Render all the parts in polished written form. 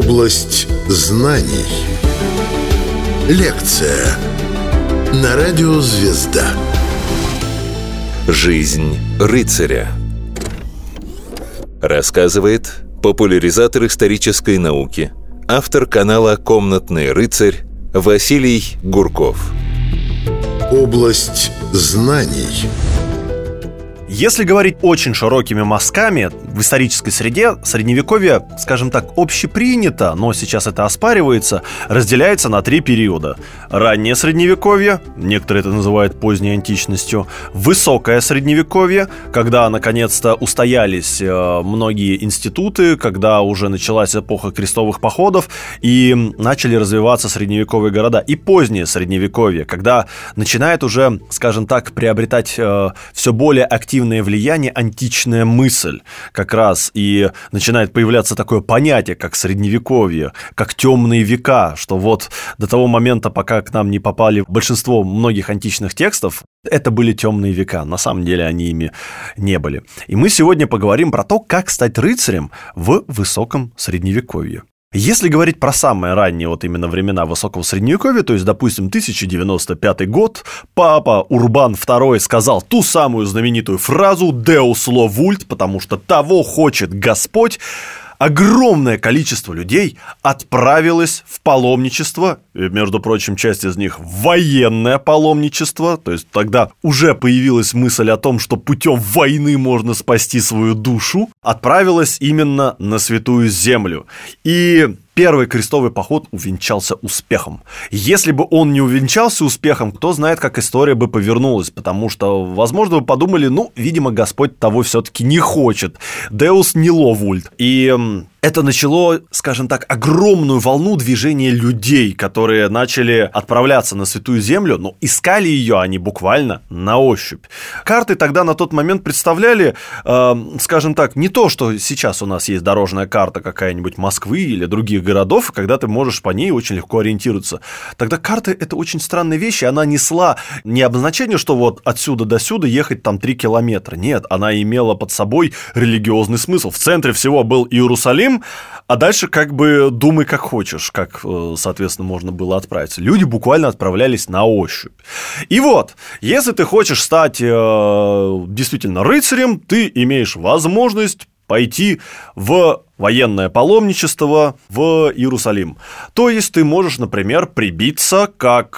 Область знаний. Лекция на радио «Звезда». Жизнь рыцаря. Рассказывает популяризатор исторической науки, автор канала «Комнатный рыцарь» Василий Гурков. Область знаний. Если говорить очень широкими мазками, в исторической среде Средневековье, скажем так, общепринято, но сейчас это оспаривается, разделяется на 3 периода. Раннее Средневековье, некоторые это называют поздней античностью, Высокое Средневековье, когда наконец-то устоялись многие институты, когда уже началась эпоха крестовых походов и начали развиваться средневековые города, и позднее Средневековье, когда начинает уже, скажем так, приобретать все более активное влияние античная мысль как раз, и начинает появляться такое понятие, как средневековье, как темные века, что вот до того момента, пока к нам не попали большинство многих античных текстов, это были темные века, на самом деле они ими не были. И мы сегодня поговорим про то, как стать рыцарем в высоком средневековье. Если говорить про самые ранние вот именно времена высокого средневековья, то есть, допустим, 1095 год, папа Урбан II сказал ту самую знаменитую фразу «Deus lo vult», потому что того хочет Господь, огромное количество людей отправилось в паломничество, и, между прочим, часть из них в военное паломничество, то есть тогда уже появилась мысль о том, что путем войны можно спасти свою душу, отправилась именно на Святую Землю. И первый крестовый поход увенчался успехом. Если бы он не увенчался успехом, кто знает, как история бы повернулась, потому что, возможно, вы подумали, видимо, Господь того все-таки не хочет. Deus не lo vult. И это начало, скажем так, огромную волну движения людей, которые начали отправляться на Святую Землю, но искали ее они буквально на ощупь. Карты тогда на тот момент представляли, скажем так, не то, что сейчас у нас есть дорожная карта какая-нибудь Москвы или других городов, когда ты можешь по ней очень легко ориентироваться. Тогда карта — это очень странная вещь, и она несла не обозначение, что вот отсюда до сюда ехать там 3 километра. Нет, она имела под собой религиозный смысл. В центре всего был Иерусалим, а дальше как бы думай как хочешь, как, соответственно, можно было отправиться. Люди буквально отправлялись на ощупь. И вот, если ты хочешь стать действительно рыцарем, ты имеешь возможность пойти в военное паломничество в Иерусалим. То есть ты можешь, например, прибиться как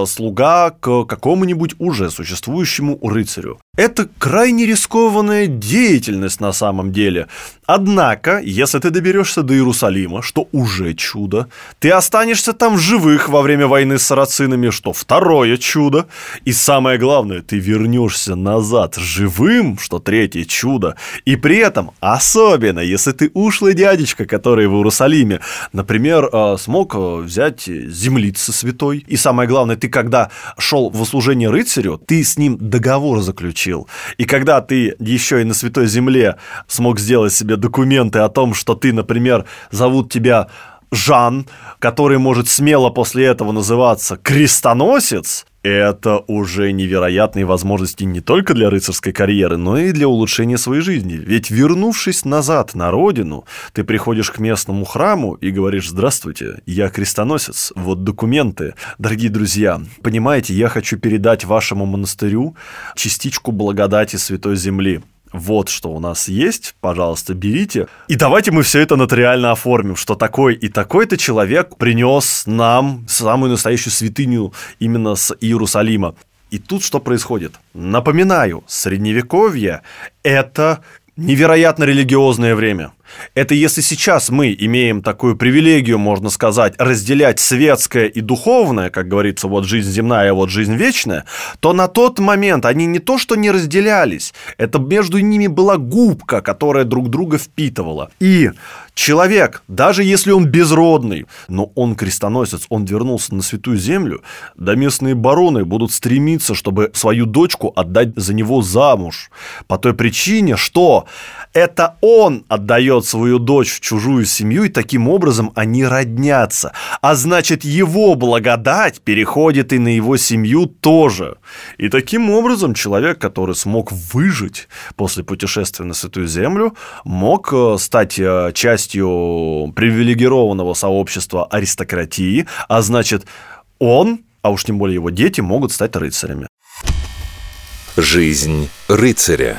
слуга к какому-нибудь уже существующему рыцарю. Это крайне рискованная деятельность на самом деле. Однако, если ты доберешься до Иерусалима, что уже чудо, ты останешься там в живых во время войны с сарацинами, что второе чудо, и самое главное, ты вернешься назад живым, что третье чудо, и при этом, особенно если ты ушлый дядечка, который в Иерусалиме, например, смог взять землицы святой, и самое главное, ты когда шел в служение рыцарю, ты с ним договор заключил, и когда ты еще и на Святой Земле смог сделать себе документы о том, что ты, например, зовут тебя Жан, который может смело после этого называться крестоносец, это уже невероятные возможности не только для рыцарской карьеры, но и для улучшения своей жизни. Ведь, вернувшись назад на родину, ты приходишь к местному храму и говоришь: «Здравствуйте, я крестоносец, вот документы». Дорогие друзья, понимаете, я хочу передать вашему монастырю частичку благодати Святой Земли. Вот что у нас есть, пожалуйста, берите. И давайте мы все это нотариально оформим, что такой и такой-то человек принес нам самую настоящую святыню именно с Иерусалима. И тут что происходит? Напоминаю, Средневековье – это невероятно религиозное время. Это если сейчас мы имеем такую привилегию, можно сказать, разделять светское и духовное, как говорится, вот жизнь земная, вот жизнь вечная, то на тот момент они не то что не разделялись, это между ними была губка, которая друг друга впитывала. И человек, даже если он безродный, но он крестоносец, он вернулся на Святую Землю, да местные бароны будут стремиться, чтобы свою дочку отдать за него замуж. По той причине, что это он отдает отдает свою дочь в чужую семью, и таким образом они роднятся. А значит, его благодать переходит и на его семью тоже. И таким образом человек, который смог выжить после путешествия на Святую Землю, мог стать частью привилегированного сообщества аристократии, а значит, он, а уж тем более его дети, могут стать рыцарями. Жизнь рыцаря.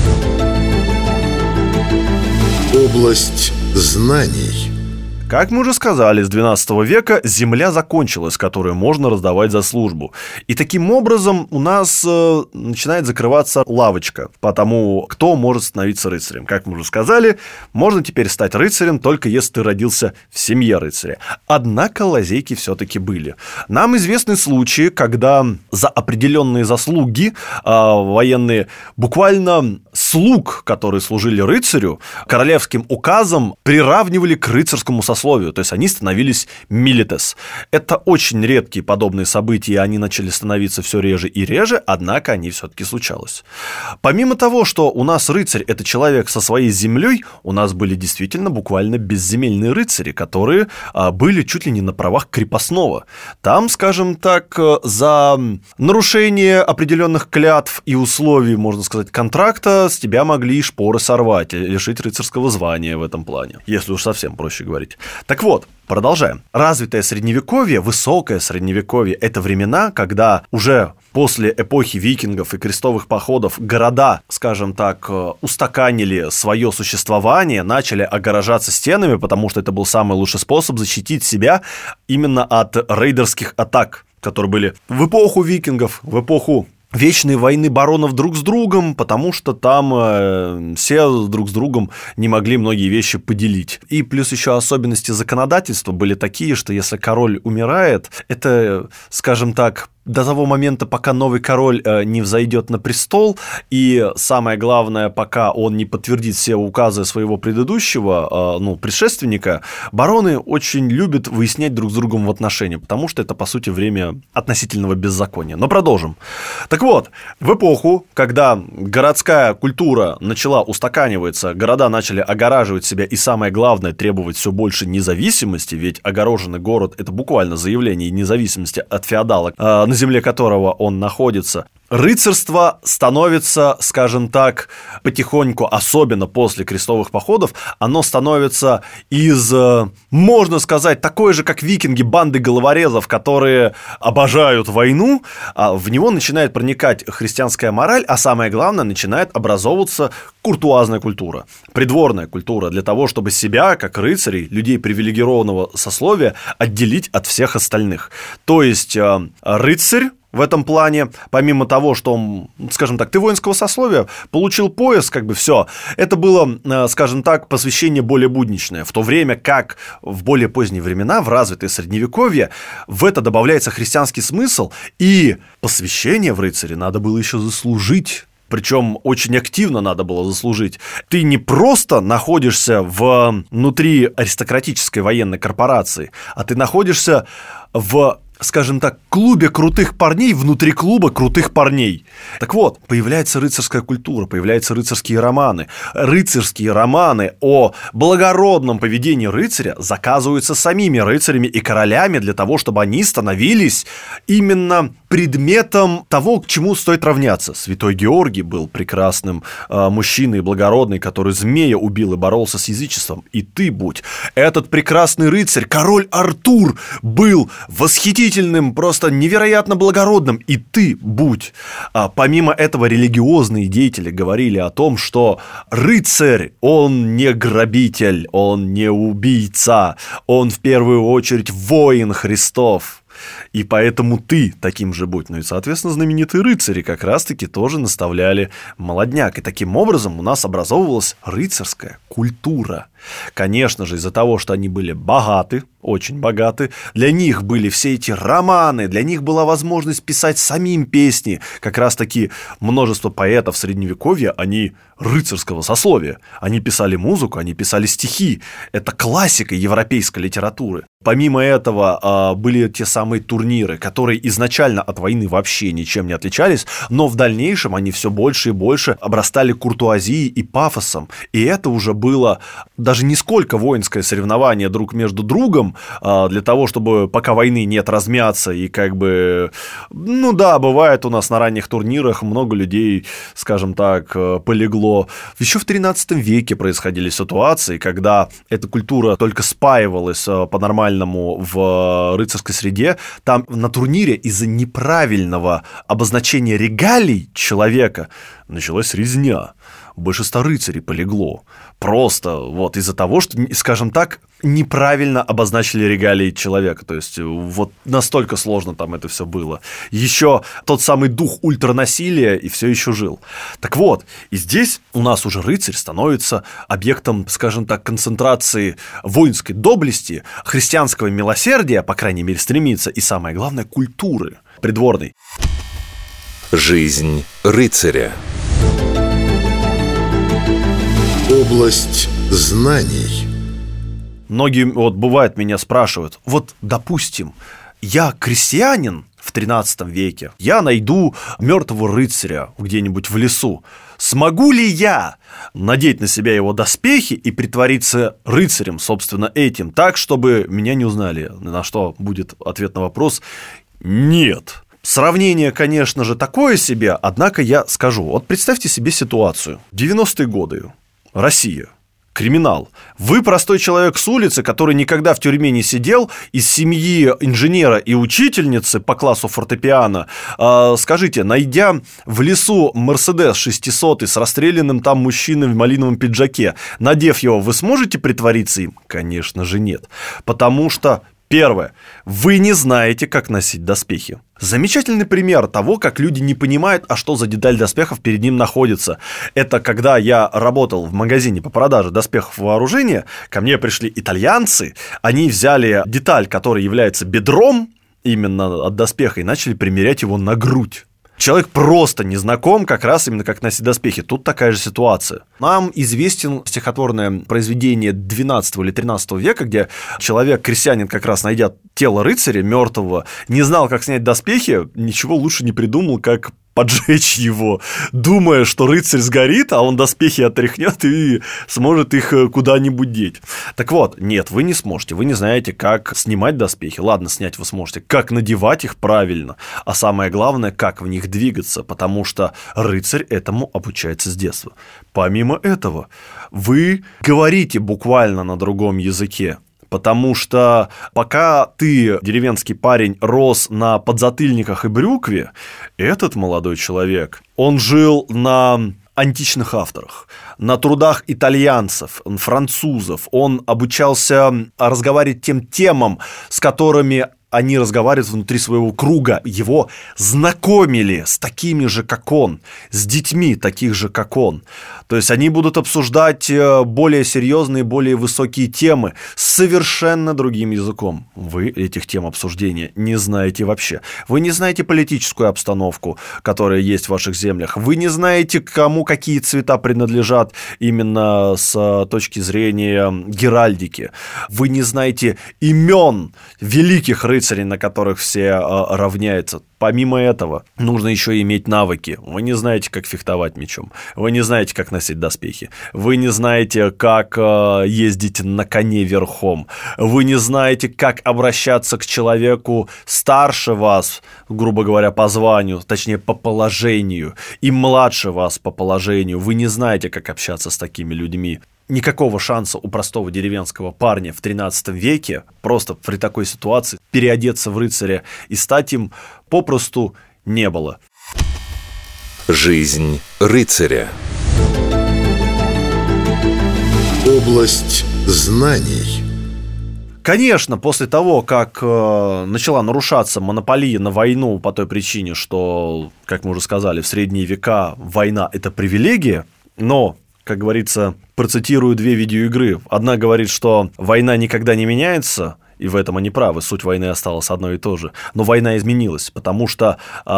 Область знаний. Как мы уже сказали, с XII века земля закончилась, которую можно раздавать за службу. И таким образом у нас начинает закрываться лавочка по тому, кто может становиться рыцарем. Как мы уже сказали, можно теперь стать рыцарем только если ты родился в семье рыцаря. Однако лазейки все-таки были. Нам известны случаи, когда за определенные заслуги военные, буквально слуг, которые служили рыцарю, королевским указом приравнивали к рыцарскому сословию. То есть они становились милитес. Это очень редкие подобные события, и они начали становиться все реже и реже, однако они все-таки случались. Помимо того, что у нас рыцарь – это человек со своей землей, у нас были действительно буквально безземельные рыцари, которые были чуть ли не на правах крепостного. Там, скажем так, за нарушение определенных клятв и условий, можно сказать, контракта с тебя могли и шпоры сорвать, лишить рыцарского звания в этом плане, если уж совсем проще говорить. Так вот, продолжаем. Развитое средневековье, высокое средневековье – это времена, когда уже после эпохи викингов и крестовых походов города, скажем так, устаканили свое существование, начали огорожаться стенами, потому что это был самый лучший способ защитить себя именно от рейдерских атак, которые были в эпоху викингов, в эпоху вечной войны баронов друг с другом, потому что там все друг с другом не могли многие вещи поделить. И плюс еще особенности законодательства были такие, что если король умирает, это, скажем так, до того момента, пока новый король не взойдет на престол, и самое главное, пока он не подтвердит все указы своего предыдущего, предшественника, бароны очень любят выяснять друг с другом в отношения, потому что это, по сути, время относительного беззакония. Но продолжим. Так вот, в эпоху, когда городская культура начала устаканиваться, города начали огораживать себя и, самое главное, требовать все больше независимости, ведь огороженный город – это буквально заявление независимости от феодала, на земле которого он находится. Рыцарство становится, скажем так, потихоньку, особенно после крестовых походов, оно становится из, можно сказать, такой же, как викинги, банды головорезов, которые обожают войну, в него начинает проникать христианская мораль, а самое главное, начинает образовываться куртуазная культура, придворная культура, для того, чтобы себя, как рыцарей, людей привилегированного сословия, отделить от всех остальных. То есть рыцарь в этом плане, помимо того, что он, скажем так, ты воинского сословия, получил пояс, как бы все, это было, скажем так, посвящение более будничное, в то время как в более поздние времена, в развитое средневековье, в это добавляется христианский смысл, и посвящение в рыцаре надо было еще заслужить. Причем очень активно надо было заслужить. Ты не просто находишься внутри аристократической военной корпорации, а ты находишься в, скажем так, клубе крутых парней внутри клуба крутых парней. Так вот, появляется рыцарская культура, появляются рыцарские романы. Рыцарские романы о благородном поведении рыцаря заказываются самими рыцарями и королями для того, чтобы они становились именно предметом того, к чему стоит равняться. Святой Георгий был прекрасным мужчиной, благородный, который змея убил и боролся с язычеством. И ты будь. Этот прекрасный рыцарь, король Артур, был восхитительным, просто невероятно благородным. И ты будь. Помимо этого, религиозные деятели говорили о том, что рыцарь, он не грабитель, он не убийца, он в первую очередь воин Христов. И поэтому ты таким же будь. Ну и, соответственно, знаменитые рыцари как раз-таки тоже наставляли молодняк. И таким образом у нас образовывалась рыцарская культура. Конечно же, из-за того, что они были богаты, очень богаты, для них были все эти романы, для них была возможность писать самим песни. Как раз-таки множество поэтов Средневековья, они рыцарского сословия. Они писали музыку, они писали стихи. Это классика европейской литературы. Помимо этого, были те самые турниры, которые изначально от войны вообще ничем не отличались, но в дальнейшем они все больше и больше обрастали куртуазией и пафосом. И это уже было даже не сколько воинское соревнование друг между другом, для того, чтобы пока войны нет размяться и бывает у нас на ранних турнирах много людей, скажем так, полегло. Еще в 13 веке происходили ситуации, когда эта культура только спаивалась по-нормальному в рыцарской среде, там на турнире из-за неправильного обозначения регалий человека началась резня. Больше 100 рыцарей полегло. Просто из-за того, что, скажем так, неправильно обозначили регалии человека. То есть настолько сложно там это все было. Еще тот самый дух ультранасилия и все еще жил. Так вот, и здесь у нас уже рыцарь становится объектом, скажем так, концентрации воинской доблести, христианского милосердия, по крайней мере, стремится, и самое главное, культуры придворной. Жизнь рыцаря. Область знаний. Многие, бывает, меня спрашивают, допустим, я крестьянин в 13 веке, я найду мертвого рыцаря где-нибудь в лесу. Смогу ли я надеть на себя его доспехи и притвориться рыцарем, собственно, этим, так, чтобы меня не узнали? На что будет ответ на вопрос «нет». Сравнение, конечно же, такое себе, однако я скажу. Представьте себе ситуацию. 90-е годы. Россия. Криминал. Вы простой человек с улицы, который никогда в тюрьме не сидел, из семьи инженера и учительницы по классу фортепиано. Скажите, найдя в лесу Мерседес 600 с расстрелянным там мужчиной в малиновом пиджаке, надев его, вы сможете притвориться им? Конечно же нет. Потому что, первое, вы не знаете, как носить доспехи. Замечательный пример того, как люди не понимают, а что за деталь доспехов перед ним находится. Это когда я работал в магазине по продаже доспехов вооружения, ко мне пришли итальянцы, они взяли деталь, которая является бедром именно от доспеха, и начали примерять его на грудь. Человек просто не знаком как раз именно как носить доспехи. Тут такая же ситуация. Нам известен стихотворное произведение 12 или 13 века, где человек, крестьянин, как раз найдя тело рыцаря мертвого, не знал, как снять доспехи, ничего лучше не придумал, как поджечь его, думая, что рыцарь сгорит, а он доспехи отряхнет и сможет их куда-нибудь деть. Так вот, нет, вы не сможете, вы не знаете, как снимать доспехи. Ладно, снять вы сможете, как надевать их правильно, а самое главное, как в них двигаться, потому что рыцарь этому обучается с детства. Помимо этого, вы говорите буквально на другом языке. Потому что пока ты, деревенский парень, рос на подзатыльниках и брюкве, этот молодой человек, он жил на античных авторах, на трудах итальянцев, французов. Он обучался разговаривать тем темам, с которыми они разговаривают внутри своего круга. Его знакомили с такими же, как он, с детьми таких же, как он. То есть они будут обсуждать более серьезные, более высокие темы с совершенно другим языком. Вы этих тем обсуждения не знаете вообще. Вы не знаете политическую обстановку, которая есть в ваших землях. Вы не знаете, кому какие цвета принадлежат именно с точки зрения геральдики. Вы не знаете имен великих рыцарей, на которых все равняются. Помимо этого, нужно еще иметь навыки. Вы не знаете, как фехтовать мечом. Вы не знаете, как носить доспехи. Вы не знаете, как ездить на коне верхом. Вы не знаете, как обращаться к человеку старше вас, грубо говоря, по званию, точнее, по положению, и младше вас по положению. Вы не знаете, как общаться с такими людьми. Никакого шанса у простого деревенского парня в 13 веке просто при такой ситуации переодеться в рыцаря и стать им попросту не было. Жизнь рыцаря. Область знаний. Конечно, после того, как начала нарушаться монополия на войну по той причине, что, как мы уже сказали, в средние века война – это привилегия, но, как говорится, процитирую две видеоигры. Одна говорит, что война никогда не меняется, и в этом они правы, суть войны осталась одной и той же. Но война изменилась, потому что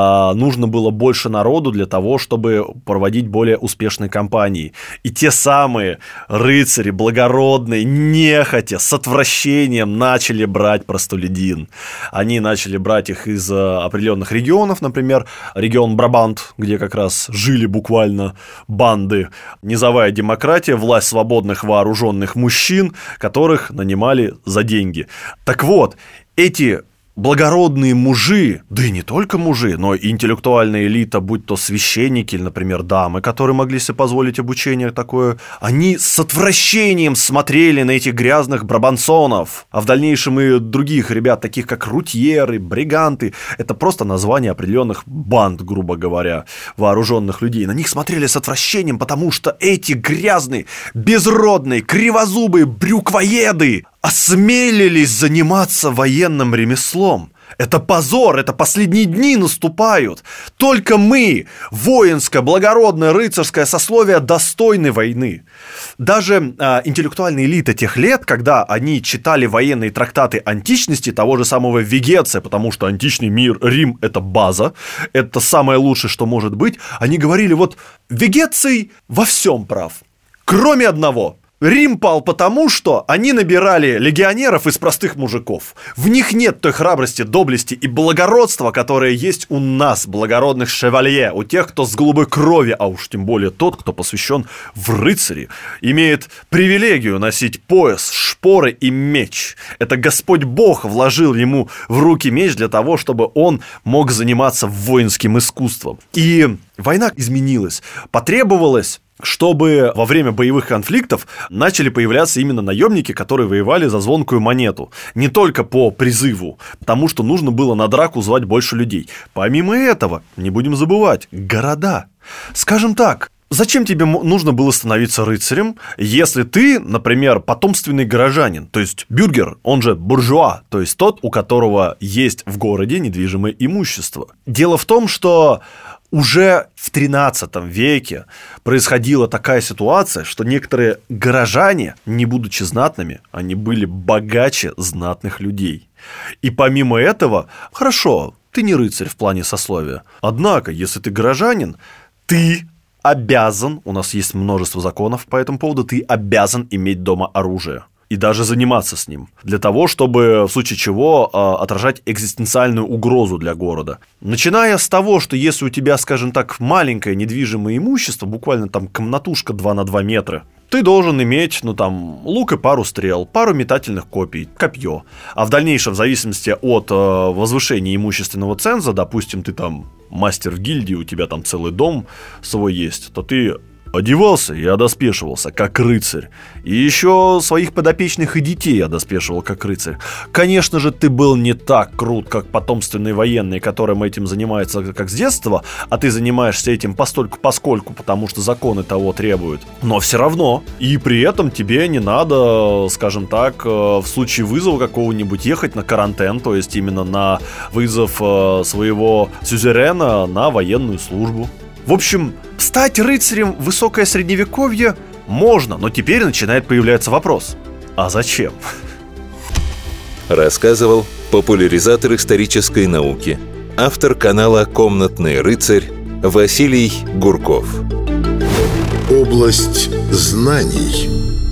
нужно было больше народу для того, чтобы проводить более успешные кампании. И те самые рыцари, благородные, нехотя, с отвращением начали брать простолюдин. Они начали брать их из определенных регионов, например, регион Брабант, где как раз жили буквально банды, низовая демократия, власть свободных вооруженных мужчин, которых нанимали за деньги. Так вот, эти благородные мужи, да и не только мужи, но и интеллектуальная элита, будь то священники или, например, дамы, которые могли себе позволить обучение такое, они с отвращением смотрели на этих грязных брабанцонов, а в дальнейшем и других ребят, таких как рутьеры, бриганты, это просто название определенных банд, грубо говоря, вооруженных людей. На них смотрели с отвращением, потому что эти грязные, безродные, кривозубые брюквоеды осмелились заниматься военным ремеслом. Это позор, это последние дни наступают. Только мы, воинское, благородное, рыцарское сословие, достойны войны. Даже интеллектуальная элита тех лет, когда они читали военные трактаты античности, того же самого Вегеция, потому что античный мир, Рим – это база, это самое лучшее, что может быть, они говорили, вот Вегеций во всем прав, кроме одного – Рим пал потому, что они набирали легионеров из простых мужиков. В них нет той храбрости, доблести и благородства, которые есть у нас, благородных шевалье, у тех, кто с голубой крови, а уж тем более тот, кто посвящен в рыцари, имеет привилегию носить пояс, шпоры и меч. Это Господь Бог вложил ему в руки меч для того, чтобы он мог заниматься воинским искусством. И война изменилась. Потребовалось, чтобы во время боевых конфликтов начали появляться именно наемники, которые воевали за звонкую монету. Не только по призыву, потому что нужно было на драку звать больше людей. Помимо этого, не будем забывать, города. Скажем так, зачем тебе нужно было становиться рыцарем, если ты, например, потомственный горожанин, то есть бюргер, он же буржуа, то есть тот, у которого есть в городе недвижимое имущество. Дело в том, что уже в XIII веке происходила такая ситуация, что некоторые горожане, не будучи знатными, они были богаче знатных людей. И помимо этого, хорошо, ты не рыцарь в плане сословия, однако, если ты горожанин, ты обязан, у нас есть множество законов по этому поводу, ты обязан иметь дома оружие. И даже заниматься с ним, для того, чтобы в случае чего отражать экзистенциальную угрозу для города. Начиная с того, что если у тебя, скажем так, маленькое недвижимое имущество, буквально там комнатушка 2 на 2 метра, ты должен иметь, лук и пару стрел, пару метательных копий, копье. А в дальнейшем, в зависимости от возвышения имущественного ценза, допустим, ты там мастер в гильдии, у тебя там целый дом свой есть, то ты одевался и одоспешивался, как рыцарь. И еще своих подопечных и детей одоспешивал, как рыцарь. Конечно же, ты был не так крут, как потомственные военные, которым этим занимаются как с детства, а ты занимаешься этим постольку-поскольку, потому что законы того требуют. Но все равно. И при этом тебе не надо, скажем так, в случае вызова какого-нибудь ехать на карантен, то есть именно на вызов своего сюзерена на военную службу. В общем, стать рыцарем в высокое средневековье можно, но теперь начинает появляться вопрос: а зачем? Рассказывал популяризатор исторической науки, автор канала «Комнатный рыцарь» Василий Гурков. Область знаний.